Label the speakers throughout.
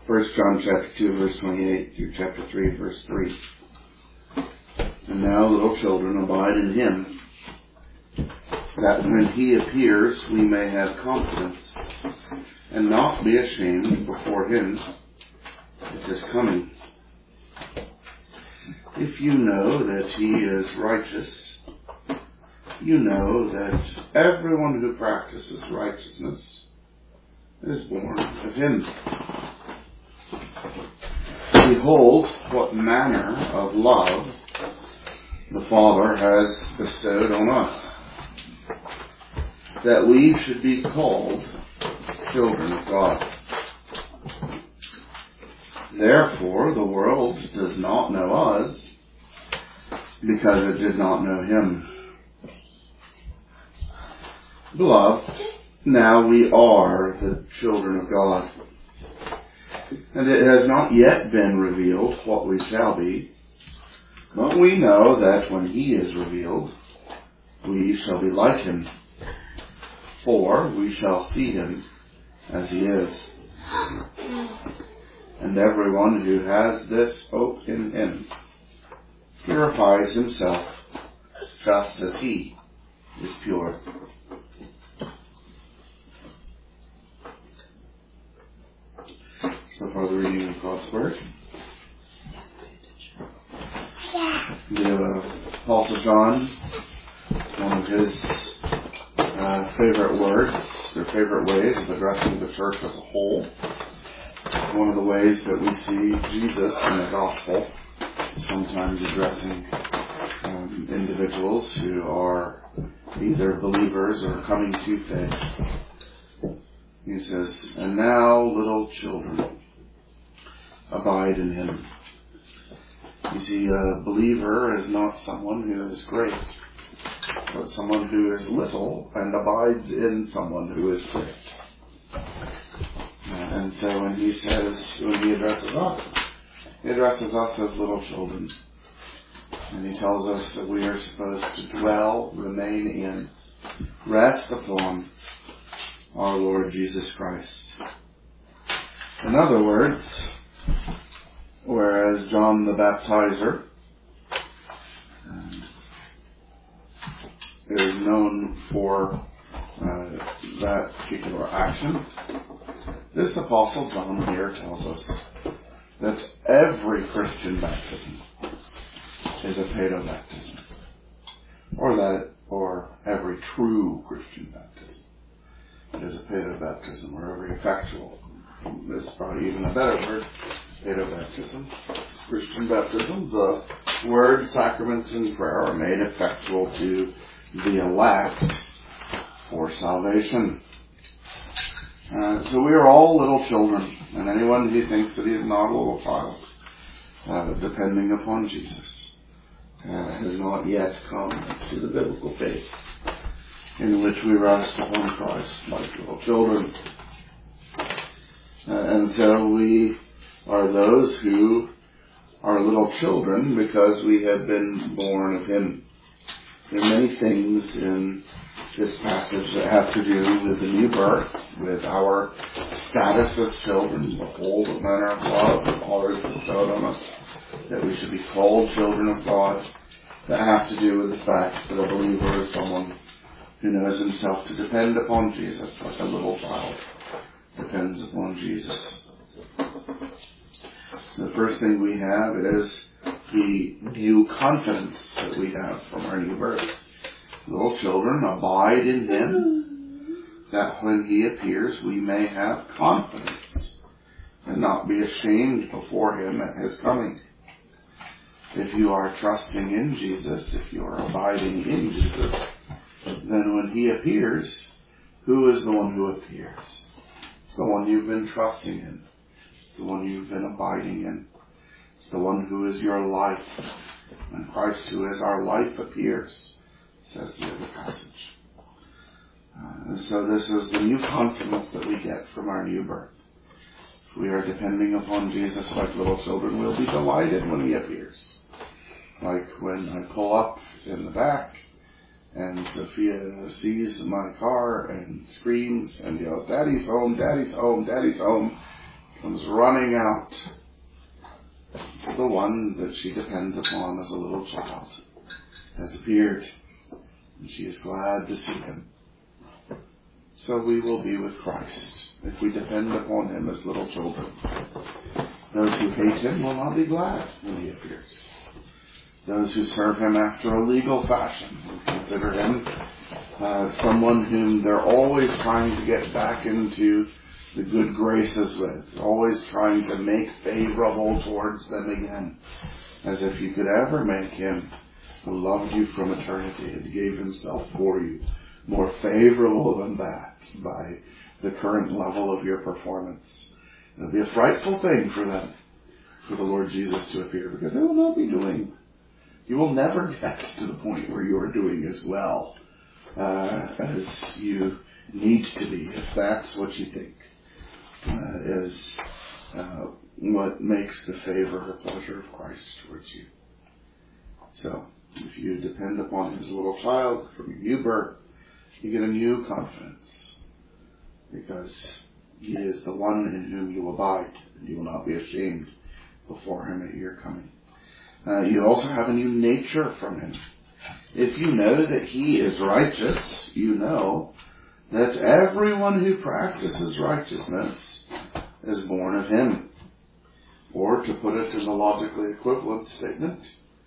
Speaker 1: 1 John chapter 2 verse 28 through chapter 3 verse 3. And now, little children, abide in him, that when he appears we may have confidence, and not be ashamed before him at his coming. If you know that he is righteous, you know that everyone who practices righteousness is born of him. Behold, what manner of love the Father has bestowed on us, that we should be called children of God. Therefore, the world does not know us, because it did not know him. Beloved, now we are the children of God, and it has not yet been revealed what we shall be, but we know that when he is revealed, we shall be like him, for we shall see him as he is. And everyone who has this hope in him purifies himself just as he is pure. So far the reading of God's Word. The Apostle John, one of his favorite words, or favorite ways of addressing the church as a whole. One of the ways that we see Jesus in the Gospel, sometimes addressing individuals who are either believers or coming to faith. He says, and now, little children, abide in him. You see, a believer is not someone who is great, but someone who is little and abides in someone who is great. And so when he addresses us as little children. And he tells us that we are supposed to dwell, remain in, rest upon our Lord Jesus Christ. In other words, whereas John the Baptizer is known for that particular action, this Apostle John here tells us that every Christian baptism is a paedobaptism, or every true Christian baptism is a paedobaptism, or every effectual. This is probably even a better word. Paedobaptism, Christian baptism. The word, sacraments, and prayer are made effectual to the elect for salvation. So we are all little children, and anyone who thinks that he is not a little child, depending upon Jesus, has not yet come to the biblical faith in which we rest upon Christ like little children. And so we are those who are little children because we have been born of him. There are many things in this passage that have to do with the new birth, with our status as children, the whole manner of love that the Father has bestowed on us, that we should be called children of God, that have to do with the fact that a believer is someone who knows himself to depend upon Jesus like a little child depends upon Jesus. So the first thing we have is the new confidence that we have from our new birth. Little children, abide in him, that when he appears we may have confidence and not be ashamed before him at his coming. If you are trusting in Jesus, if you are abiding in Jesus, then when he appears, who is the one who appears? It's the one you've been trusting in. It's the one you've been abiding in. It's the one who is your life. And Christ, who is our life, appears, says the other passage. So this is the new confidence that we get from our new birth. If we are depending upon Jesus like little children, we'll be delighted when he appears. Like when I pull up in the back and Sophia sees my car and screams and yells, "Daddy's home, Daddy's home, Daddy's home." comes running out. It's the one that she depends upon as a little child has appeared, and she is glad to see him. So we will be with Christ if we depend upon him as little children. Those who hate him will not be glad when he appears. Those who serve him after a legal fashion will consider him someone whom they're always trying to get back into the good graces with, always trying to make favorable towards them again, as if you could ever make him who loved you from eternity and gave himself for you more favorable than that by the current level of your performance. It'll be a frightful thing for them, for the Lord Jesus to appear, because they will not be doing. You will never get to the point where you are doing as well as you need to be, if that's what you think is what makes the favor or pleasure of Christ towards you. So, if you depend upon him as a little child from your new birth, you get a new confidence, because he is the one in whom you abide, and you will not be ashamed before him at your coming. You also have a new nature from him. If you know that he is righteous, you know that everyone who practices righteousness is born of him. Or, to put it in the logically equivalent statement,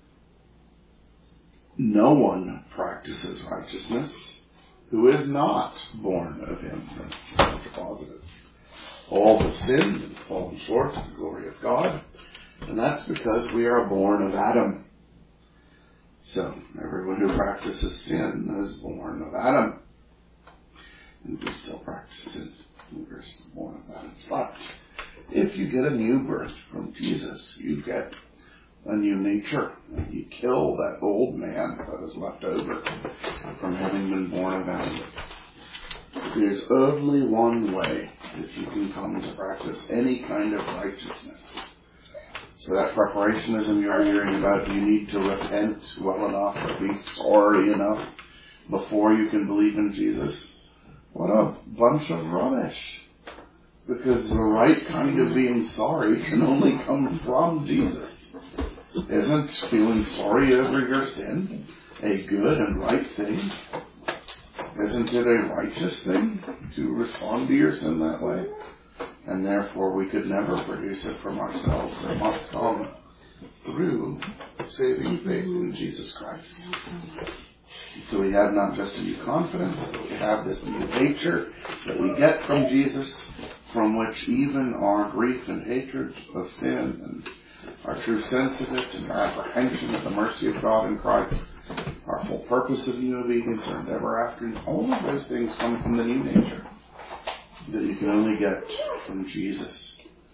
Speaker 1: no one practices righteousness who is not born of him. That's positive. All have sinned and fallen short of the glory of God, and that's because we are born of Adam. So, everyone who practices sin is born of Adam. And we still practice sin. We're born of Adam. But if you get a new birth from Jesus, you get a new nature. You kill that old man that is left over from having been born of Adam. There's only one way that you can come to practice any kind of righteousness. So that preparationism you are hearing about, you need to repent well enough or be sorry enough before you can believe in Jesus. What a bunch of rubbish. Because the right kind of being sorry can only come from Jesus. Isn't feeling sorry over your sin a good and right thing? Isn't it a righteous thing to respond to your sin that way? And therefore we could never produce it from ourselves. It must come through saving faith in Jesus Christ. So we have not just a new confidence, but we have this new nature that we get from Jesus, from which even our grief and hatred of sin and our true sense of it and our apprehension of the mercy of God in Christ, our full purpose of new obedience, our endeavor after, and all of those things come from the new nature that you can only get from Jesus.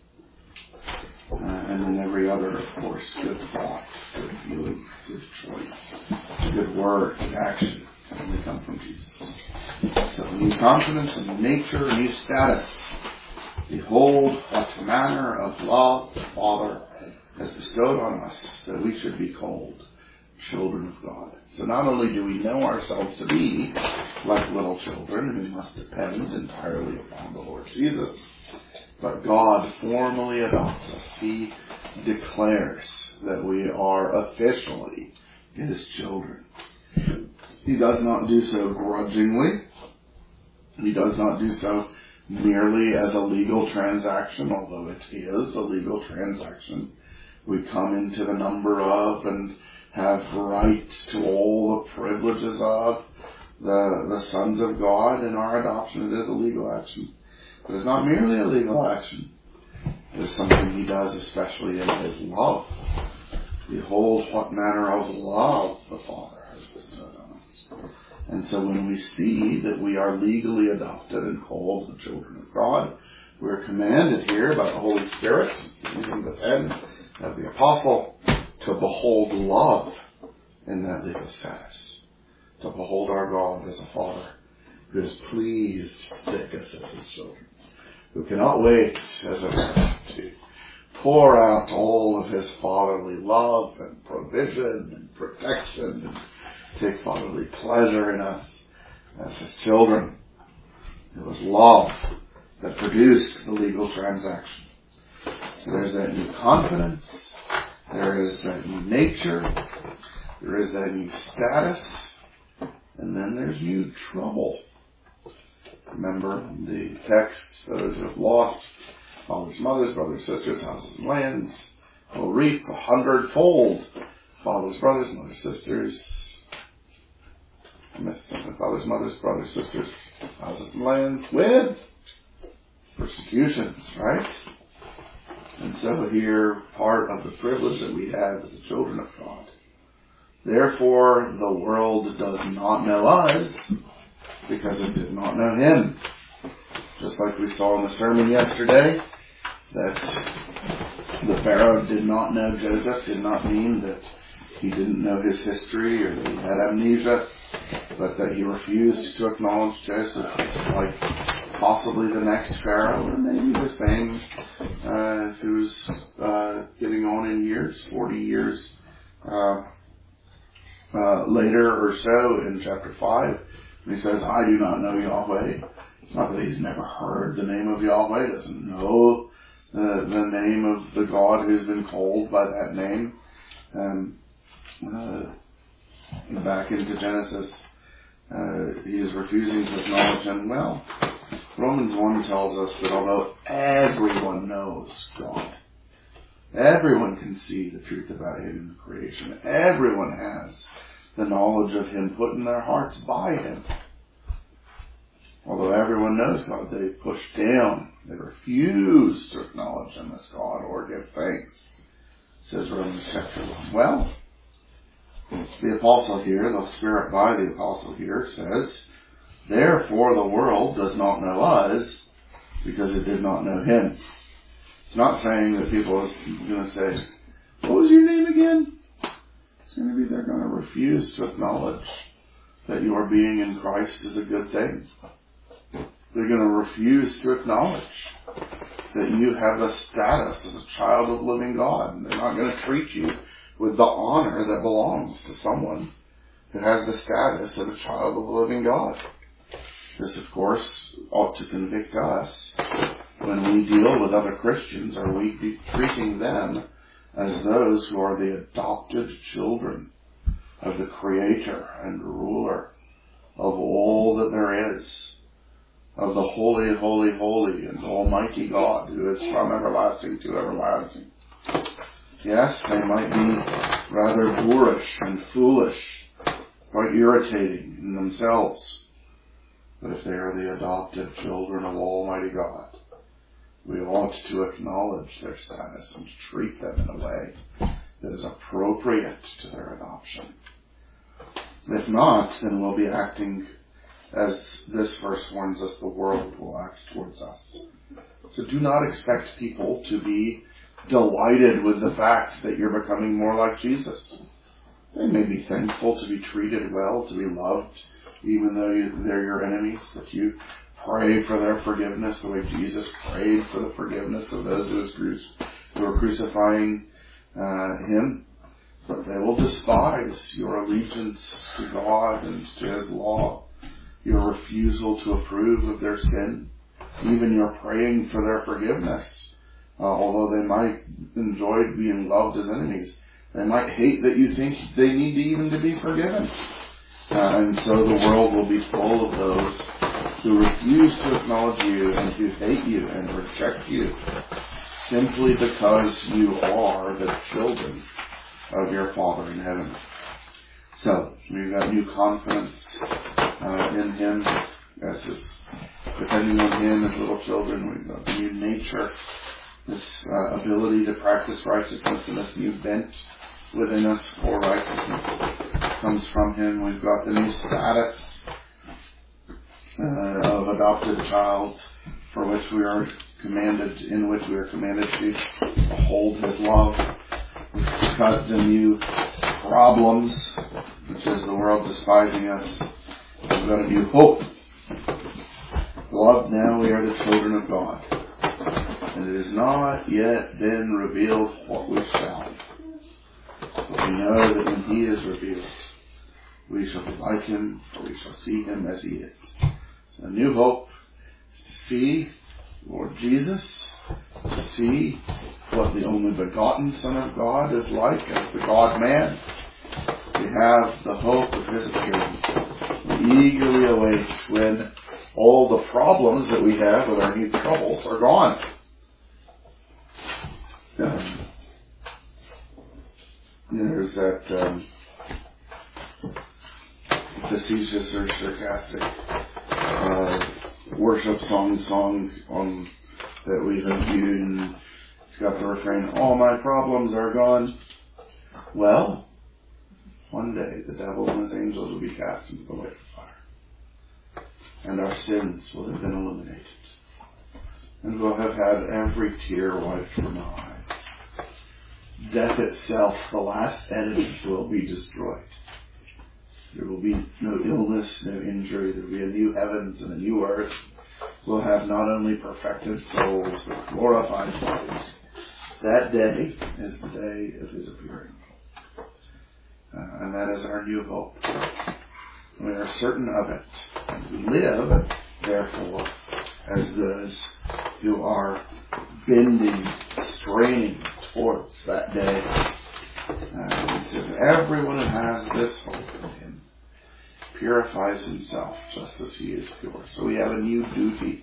Speaker 1: And then every other, of course, good thought, good feeling, good choice, good word, good action can only come from Jesus. So new confidence, a new nature, a new status. Behold, what manner of love the Father has bestowed on us, that we should be called children of God. So not only do we know ourselves to be like little children who must depend entirely upon the Lord Jesus, but God formally adopts us. He declares that we are officially his children. He does not do so grudgingly. He does not do so merely as a legal transaction, although it is a legal transaction. We come into the number of and have rights to all the privileges of the sons of God in our adoption. It is a legal action. But it's not merely a legal action. It is something he does especially in his love. Behold, what manner of love the Father has bestowed on us. And so when we see that we are legally adopted and called the children of God, we're commanded here by the Holy Spirit, using the pen of the Apostle, to behold love in that legal status. To behold our God as a Father who is pleased to take us as his children, who cannot wait as a man to pour out all of his fatherly love and provision and protection and take fatherly pleasure in us as his children. It was love that produced the legal transaction. So there's that new confidence. There is that new nature. There is that new status. And then there's new trouble. Remember the texts, those who have lost fathers, mothers, brothers, sisters, houses, and lands will reap 100-fold. Fathers, brothers, mothers, sisters. I missed something. Fathers, mothers, brothers, sisters, houses, and lands with persecutions, right? And so here, part of the privilege that we have as the children of God. Therefore, the world does not know us because it did not know Him. Just like we saw in the sermon yesterday, that the Pharaoh did not know Joseph did not mean that he didn't know his history or that he had amnesia, but that he refused to acknowledge Joseph as like possibly the next Pharaoh, or maybe the same who's getting on in years, 40 years later or so in chapter 5. And he says, I do not know Yahweh. It's not that he's never heard the name of Yahweh, doesn't know the name of the God who's been called by that name. Back into Genesis, he is refusing to acknowledge him. Well, Romans 1 tells us that although everyone knows God, everyone can see the truth about Him in the creation, everyone has the knowledge of Him put in their hearts by Him. Although everyone knows God, they push down, they refuse to acknowledge Him as God or give thanks, says Romans chapter 1. Well, the apostle here, the Spirit by the apostle here says, therefore the world does not know us because it did not know Him. It's not saying that people are going to say, what was your name again? It's going to be they're going to refuse to acknowledge that your being in Christ is a good thing. They're going to refuse to acknowledge that you have a status as a child of the living God. And they're not going to treat you with the honor that belongs to someone who has the status of a child of the living God. This, of course, ought to convict us when we deal with other Christians. Are we treating them as those who are the adopted children of the Creator and Ruler of all that there is, of the holy, holy, holy and almighty God who is from everlasting to everlasting? Yes, they might be rather boorish and foolish, quite irritating in themselves. But if they are the adopted children of Almighty God, we ought to acknowledge their status and treat them in a way that is appropriate to their adoption. If not, then we'll be acting as this verse warns us the world will act towards us. So do not expect people to be delighted with the fact that you're becoming more like Jesus. They may be thankful to be treated well, to be loved, even though they're your enemies, that you pray for their forgiveness the way Jesus prayed for the forgiveness of those who are crucifying Him. But they will despise your allegiance to God and to His law, your refusal to approve of their sin, even your praying for their forgiveness. Although they might enjoy being loved as enemies, they might hate that you think they need even to be forgiven. And so the world will be full of those who refuse to acknowledge you and who hate you and reject you simply because you are the children of your Father in heaven. So we've got new confidence in Him as depending on Him as little children. We've got the new nature, this ability to practice righteousness, and this new bent within us for righteousness comes from Him. We've got the new status of adopted child in which we are commanded to hold His love. We've got the new problems, which is the world despising us. We've got a new hope. Beloved, now we are the children of God, and it has not yet been revealed what we shall. But we know that when He is revealed, we shall be like Him, for we shall see Him as He is. So a new hope is to see Lord Jesus, to see what the only begotten Son of God is like as the God-man. We have the hope of His appearing. We eagerly await when all the problems that we have with our new troubles are gone. There's that facetious or sarcastic worship song on that we've viewed, and it's got the refrain, "All my problems are gone." Well, one day the devil and his angels will be cast into the lake of fire, and our sins will have been eliminated, and we'll have had every tear wiped from our eyes. Death itself, the last enemy, will be destroyed. There will be no illness, no injury. There will be a new heavens and a new earth. We'll have not only perfected souls, but glorified bodies. That day is the day of His appearing. And that is our new hope. We are certain of it. And we live, therefore, as those who are bending, straining towards that day. He says, everyone who has this hope in Him purifies himself just as He is pure. So we have a new duty.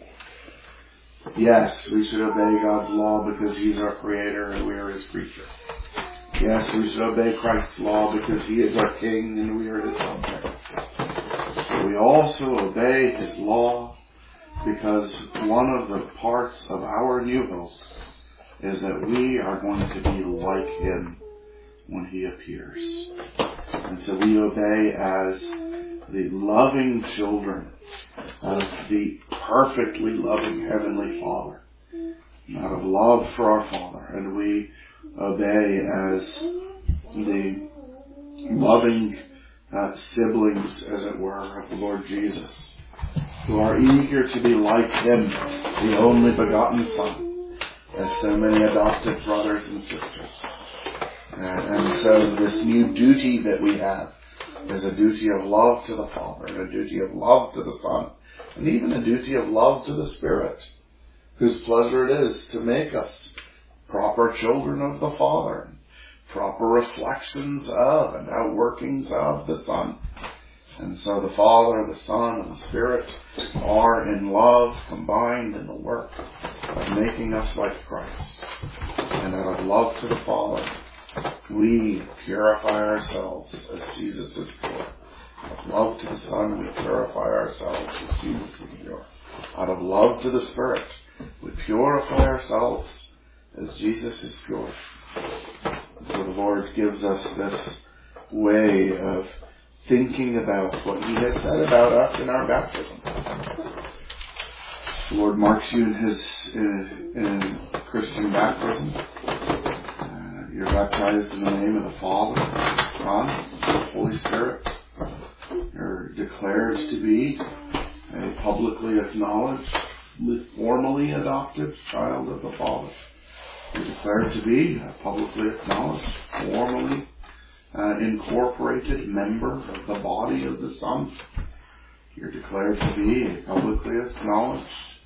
Speaker 1: Yes, we should obey God's law because He's our Creator and we are His creature. Yes, we should obey Christ's law because He is our King and we are His subjects. But we also obey His law because one of the parts of our new hope is that we are going to be like Him when He appears. And so we obey as the loving children of the perfectly loving Heavenly Father, out of love for our Father. And we obey as the loving siblings, as it were, of the Lord Jesus, who are eager to be like Him, the only begotten Son, as so many adopted brothers and sisters. And so this new duty that we have is a duty of love to the Father, and a duty of love to the Son, and even a duty of love to the Spirit, whose pleasure it is to make us proper children of the Father, proper reflections of and outworkings of the Son. And so the Father, the Son, and the Spirit are in love combined in the work of making us like Christ. And out of love to the Father, we purify ourselves as Jesus is pure. Out of love to the Son, we purify ourselves as Jesus is pure. Out of love to the Spirit, we purify ourselves as Jesus is pure. So the Lord gives us this way of thinking about what He has said about us in our baptism. The Lord marks you in Christian baptism. You're baptized in the name of the Father, the Son, and the Holy Spirit. You're declared to be a publicly acknowledged, formally adopted child of the Father. You're declared to be a publicly acknowledged, formally incorporated member of the body of the Son. You're declared to be a publicly acknowledged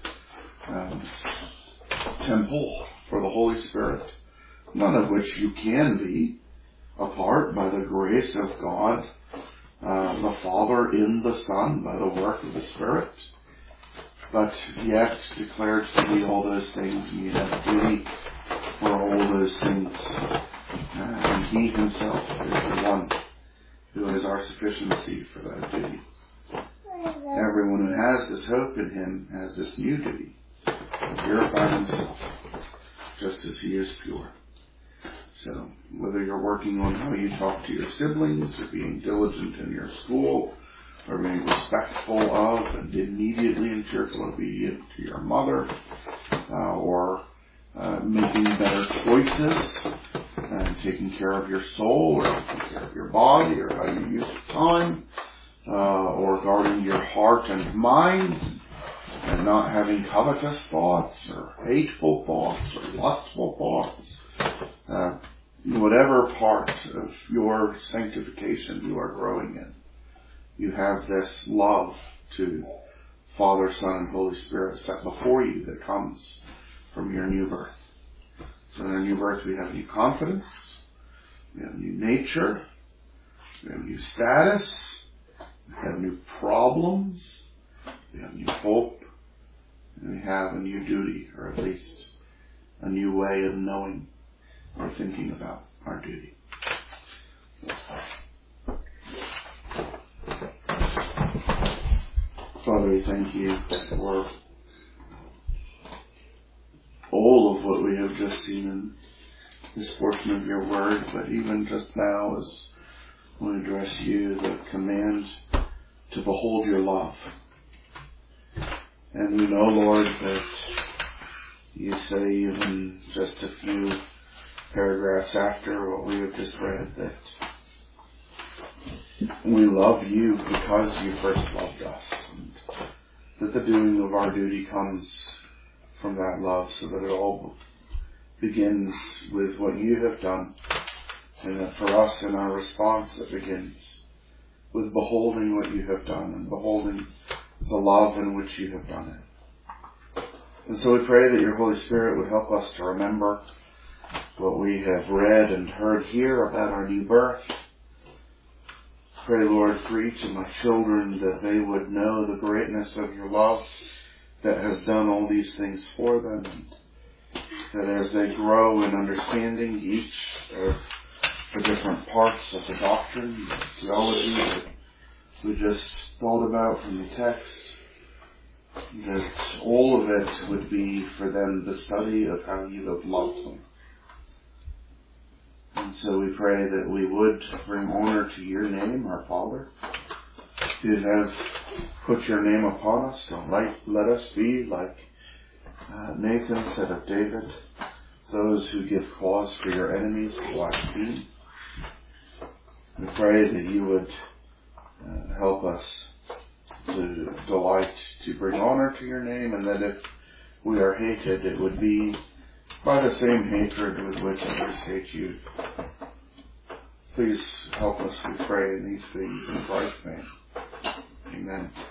Speaker 1: temple for the Holy Spirit, none of which you can be apart by the grace of God, the Father in the Son, by the work of the Spirit, but yet declared to be all those things, and you have duty for all those things. And He Himself is the one who is our sufficiency for that duty. Everyone who has this hope in Him has this new duty to purify himself just as He is pure. So whether you're working on how you talk to your siblings, or being diligent in your school, or being respectful of and immediately and cheerful obedient to your mother, or making better choices, and taking care of your soul, or taking care of your body, or how you use your time, or guarding your heart and mind, and not having covetous thoughts, or hateful thoughts, or lustful thoughts. Whatever part of your sanctification you are growing in, you have this love to Father, Son, and Holy Spirit set before you that comes from your new birth. So in our new birth we have new confidence, we have new nature, we have new status, we have new problems, we have new hope, and we have a new duty, or at least a new way of knowing or thinking about our duty. Let's pray. Father, we thank you for all of what we have just seen in this portion of your word, but even just now as we address you, the command to behold your love. And we know, Lord, that you say even just a few paragraphs after what we have just read that we love you because you first loved us, and that the doing of our duty comes from that love, so that it all begins with what you have done, and that for us in our response it begins with beholding what you have done and beholding the love in which you have done it. And so we pray that your Holy Spirit would help us to remember what we have read and heard here about our new birth. Pray, Lord, for each of my children that they would know the greatness of your love that has done all these things for them, and that as they grow in understanding each of the different parts of the doctrine, the theology that we just thought about from the text, that all of it would be for them the study of how you have loved them. And so we pray that we would bring honor to your name, our Father. You have put your name upon us. Don't let us be like Nathan said of David, those who give cause for your enemies to blaspheme. We pray that you would help us to delight to bring honor to your name, and that if we are hated, it would be by the same hatred with which others hate you. Please help us, we pray, in these things in Christ's name. Amen.